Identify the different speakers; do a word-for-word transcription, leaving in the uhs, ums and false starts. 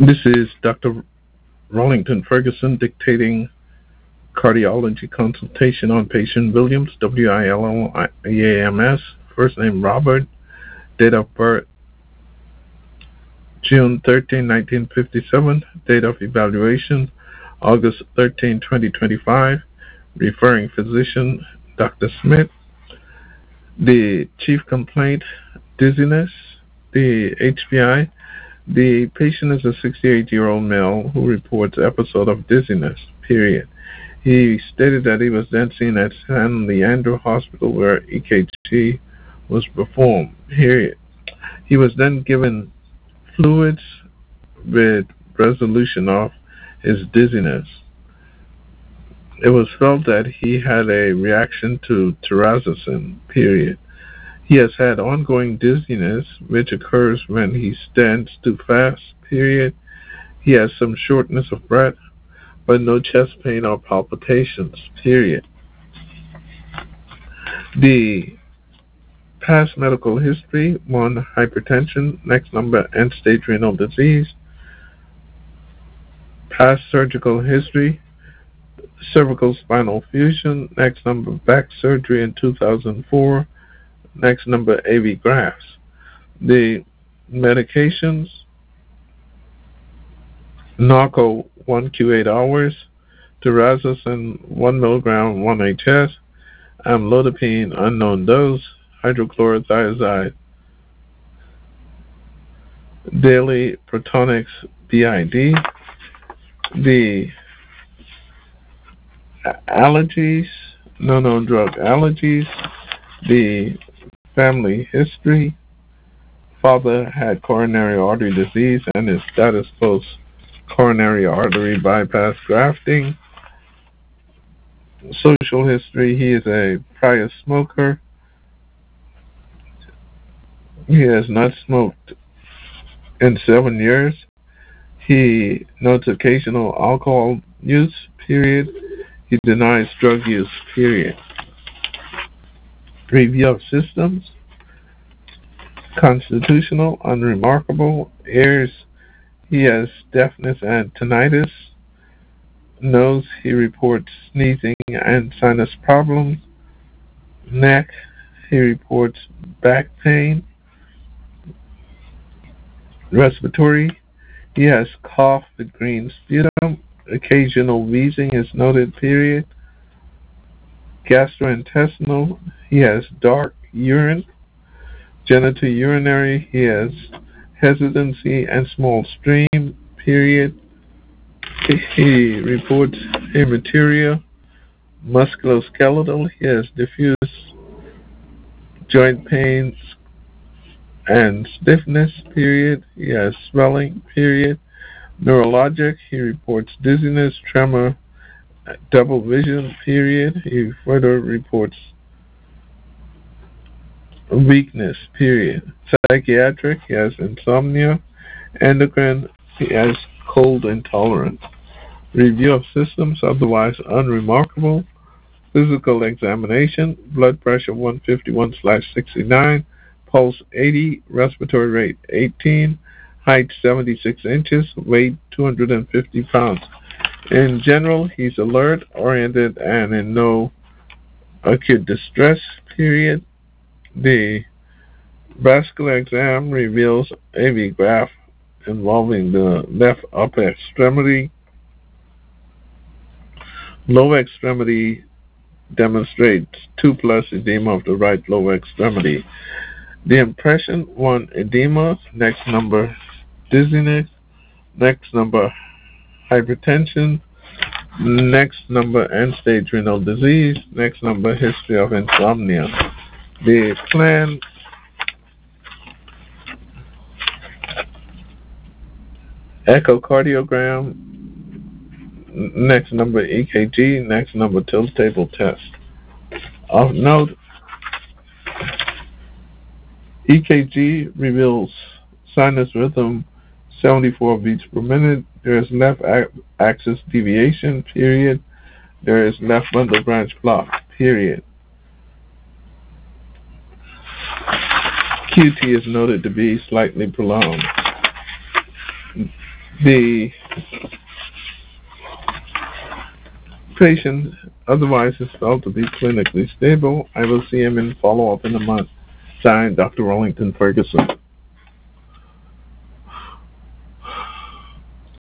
Speaker 1: This is Doctor Rollington Ferguson dictating cardiology consultation on patient Williams, W I L L E A M S, first name Robert, date of birth June thirteenth, nineteen fifty-seven, date of evaluation August thirteenth, twenty twenty-five, referring physician Doctor Smith. The chief complaint, dizziness. The H P I. The patient is a sixty-eight-year-old male who reports episode of dizziness, period. He stated that he was then seen at San Leandro Hospital where E K G was performed, period. He was then given fluids with resolution of his dizziness. It was felt that he had a reaction to terazosin, period. He has had ongoing dizziness, which occurs when he stands too fast, period. He has some shortness of breath, but no chest pain or palpitations, period. The past medical history, one, hypertension, next number, end-stage renal disease. Past surgical history, cervical spinal fusion, next number, back surgery in two thousand four, next number, A V grafts. The medications, Narco one Q eight hours, terazosin one milligram one H S, amlodipine unknown dose, hydrochlorothiazide, daily Protonix B I D. The allergies, no known drug allergies, the family history. Father had coronary artery disease and his status post coronary artery bypass grafting. Social history, he is a prior smoker. He has not smoked in seven years. He notes occasional alcohol use, period. He denies drug use, period. Review of systems, constitutional, unremarkable. Ears, he has deafness and tinnitus. Nose, he reports sneezing and sinus problems. Neck, he reports back pain. Respiratory, he has cough with green sputum. Occasional wheezing is noted, period. Gastrointestinal, he has dark urine. Genitourinary, he has hesitancy and small stream, period. He reports hematuria. Musculoskeletal, he has diffuse joint pains and stiffness, period. He has swelling, period. Neurologic, he reports dizziness, tremor, double vision, period. He further reports weakness, period. Psychiatric, he has insomnia. Endocrine, he has cold intolerance. Review of systems, otherwise unremarkable. Physical examination, blood pressure one fifty-one slash sixty-nine, pulse eighty, respiratory rate eighteen, height seventy-six inches, weight two hundred fifty pounds. In general, he's alert, oriented, and in no acute distress, period. The vascular exam reveals A V graft involving the left upper extremity. Lower extremity demonstrates two plus edema of the right lower extremity. The impression, one, edema, next number, dizziness, next number, hypertension, next number, end-stage renal disease, next number, history of insomnia. The plan, echocardiogram, next number, E K G, next number, tilt table test. Of note, E K G reveals sinus rhythm seventy-four beats per minute. There is left axis deviation, period. There is left bundle branch block, period. Q T is noted to be slightly prolonged. The patient otherwise is felt to be clinically stable. I will see him in follow-up in a month. Signed, Doctor Wellington Ferguson.